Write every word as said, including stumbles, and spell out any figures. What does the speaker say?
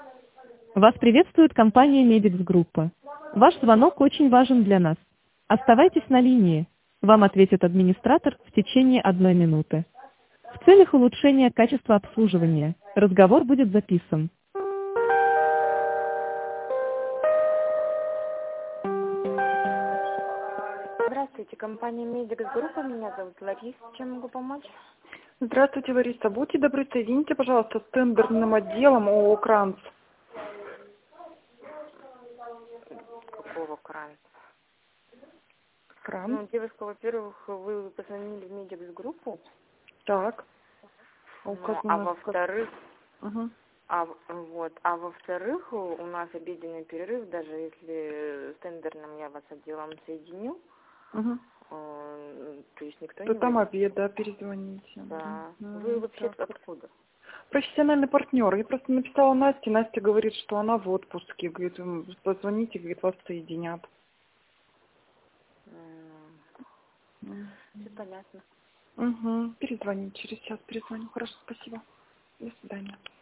Вас приветствует компания Медикс Группа. Ваш звонок очень важен для нас. Оставайтесь на линии. Вам ответит администратор в течение одной минуты. В целях улучшения качества обслуживания разговор будет записан. Здравствуйте, компания Медикс Группа, меня зовут Лариса, чем могу помочь? Здравствуйте, Лариса. Будьте добры, соедините, пожалуйста, с тендерным отделом ООО «Кранц». Какого края? «Кранц». Ну, девушка, во-первых, вы позвонили в Медикс Группу, Так. ну, Указано а как- во-вторых, Ага. а, в- вот, а во-вторых, у нас обеденный перерыв, даже если с тендерным я вас отделом соединю, Ага. э, то есть никто То не там будет. обед, да, перезвоните. Да. Мгм. Вы вообще Так. откуда? Профессиональный партнер. Я просто написала Насте. Настя говорит, что она в отпуске. Говорит, «М, позвоните, говорит, вас соединят». Все понятно. Угу. Перезвоните. Через час перезвоню. Хорошо, спасибо. До свидания.